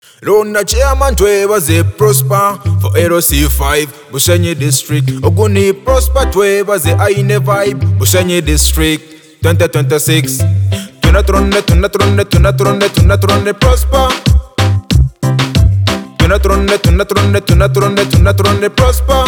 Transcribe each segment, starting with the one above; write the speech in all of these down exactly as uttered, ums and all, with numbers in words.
Rona chairman twebaze Prosper for L C five Bushenyi district. Oguni Prosper twebaze Aine vibe Bushenyi district twenty twenty-six. Tunatronne tunatronne tunatronne tunatronne Prosper. Tunatronne tunatronne tunatronne tunatronne Prosper.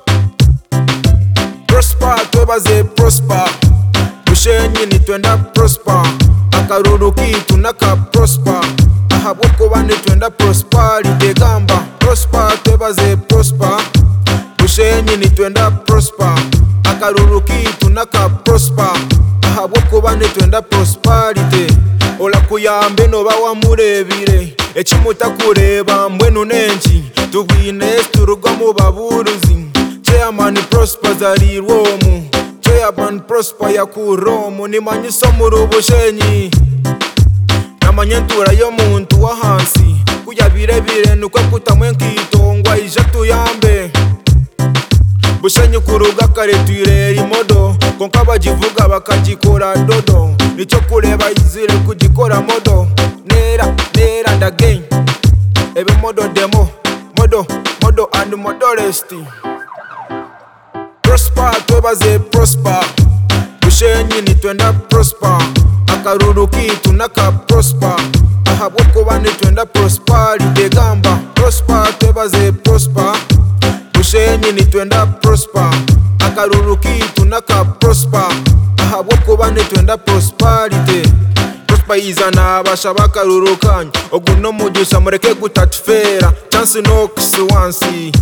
Prosper twebaze Prosper. Bushenyi ni twenda Prosper. Akaruru kitu naka Prosper. Ahabwoko bane twenda prosperity gamba Prosper twebaze Prosper. Bushenyi ni twenda Prosper. Akaruru kitu naka Prosper. Ahabwoko bane twenda prosperity. Ola kuyambe no bawa murebire ekimuta kureba mbwenu nenki tubwine turuga mu baburuzi. Chairman Prosper zari Rome. Chairman Prosper ya ku Rome nimanyiso mu Bushenyi. Namanyentura yo muntu wa hansi kuya birebire nukwe kutamwe nkitongwa ije tuyambe. Bushenyi kuruga kare tuyirera imodo konka bagivuga bakagikora dodo. Nicyo kureba izire kugikora modo nera nera and again. Ebe modo demo modo modo and modesty. Prosper twebaze Prosper. Bushenyi ni twenda Prosper. Akaruru kitu naka Prosper. Ahabwoko bane twenda prosperity gamba Prosper twebaze Prosper. Bushenyi ni twenda Prosper. Akaruru kitu naka Prosper. Ahabwoko bane twenda prosperity. Prosper izana abasha bakaruru kanyu oguno mujusha mureke gutatfera chance no kusuwansi.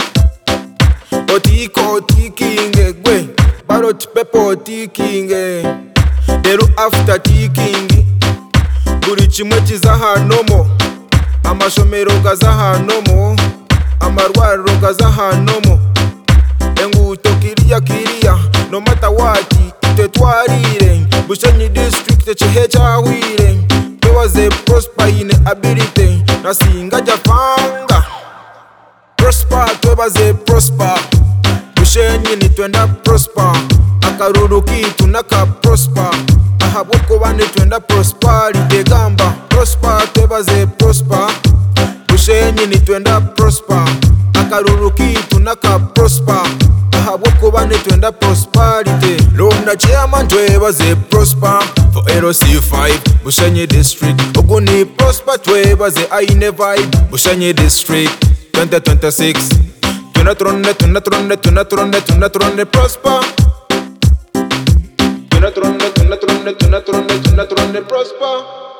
Otiko otikinge gwe barot pepo otikinge. Dero after tiking buri kimwe kiza hanomo. Amashomero gaza hanomo. Amarwariro gaza hanomo. Enguto kiriya kiriya no matter what ite twarire. Bushenyi district ekihe cyahwire. Twebaze Prosper ine ability nasinga jafanga. Prosper twebaze Prosper. Bushenyi ni twenda Prosper. Akaruru kitu naka Prosper. Ahabwoko bane twenda prosperity gamba Prosper twebaze Prosper. Bushenyi ni twenda Prosper. Akaruru kitu naka Prosper. Ahabwoko bane twenda prosperity. Rona chairman twebaze Prosper for L C five Bushenyi district. Oguni Prosper twebaze Aine vibe Bushenyi district twenty twenty-six. Tunatronne tunatronne tunatronne tunatronne Prosper. Tunatronne tunatronne tunatronne tunatronne Prosper.